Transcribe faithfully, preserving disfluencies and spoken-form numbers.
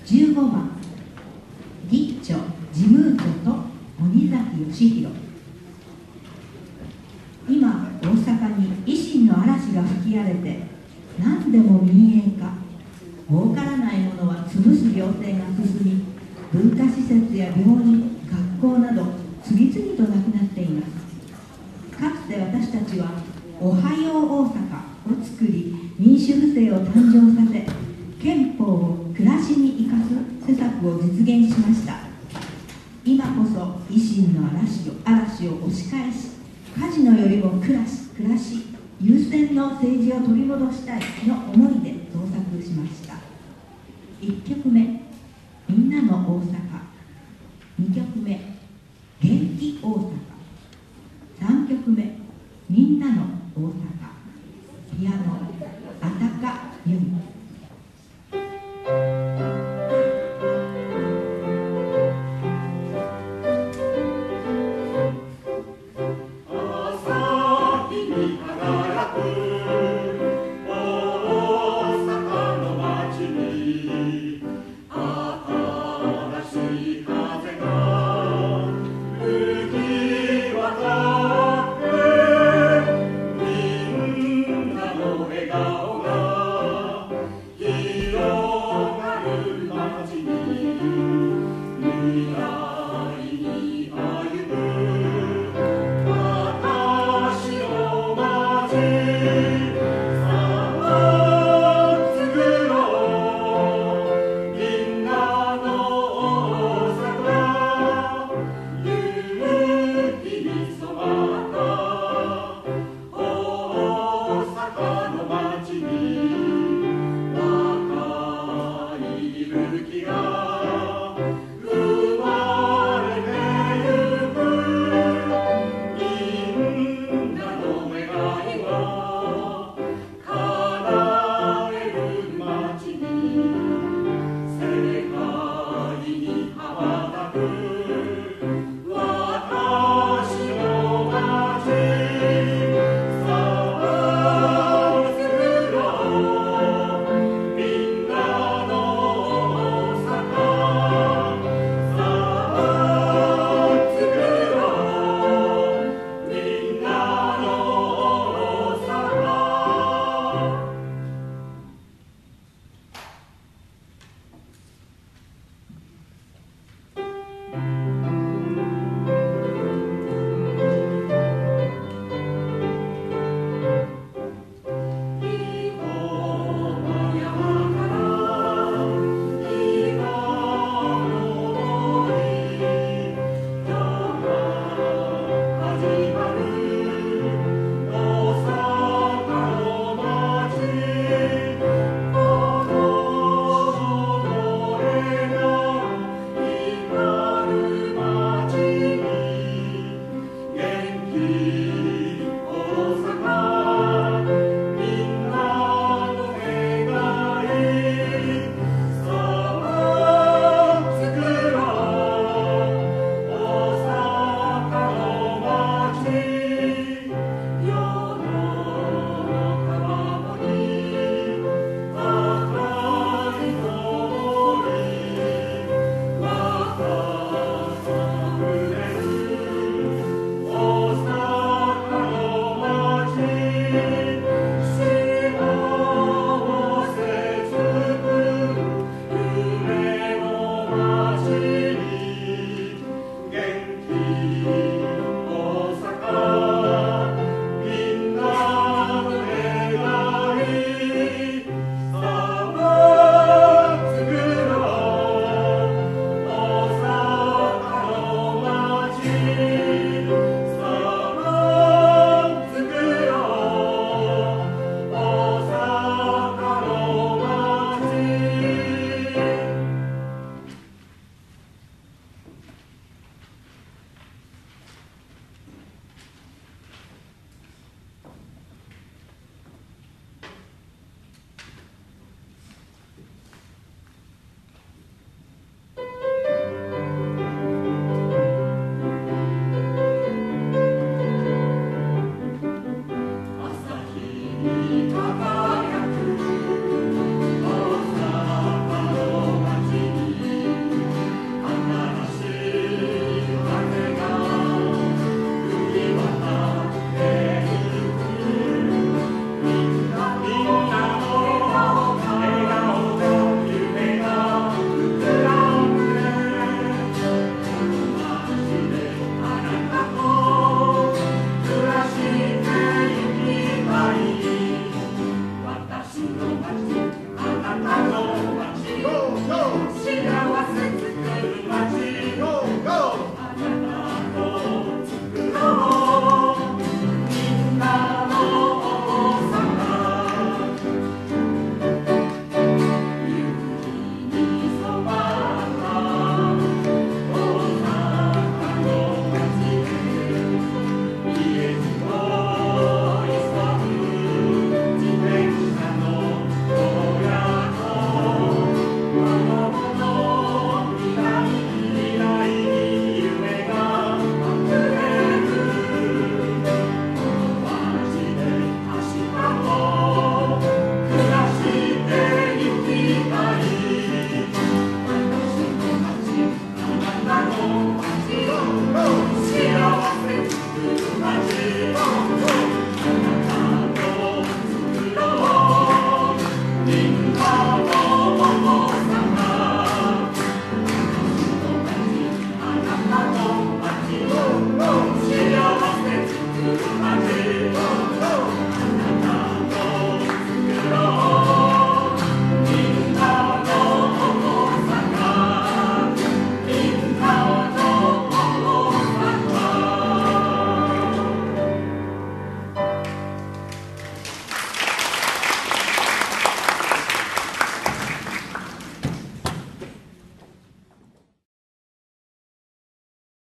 じゅうごばんぎっちょ事務長と鬼崎義弘。今大阪に維新の嵐が吹き荒れて、何でも民営化、儲からないものは潰す行政が進み、文化施設や病院、学校など次々となくなっています。かつて私たちはおはよう大阪を作り、民主不正を誕生させ、憲法を暮らしに生かす施策を実現しました。今こそ維新の嵐を嵐を押し返し、カジノよりも暮らし暮らし優先の政治を取り戻したいの思いで創作しました。いっきょくめ、みんなの大阪。にきょくめ、元気大阪。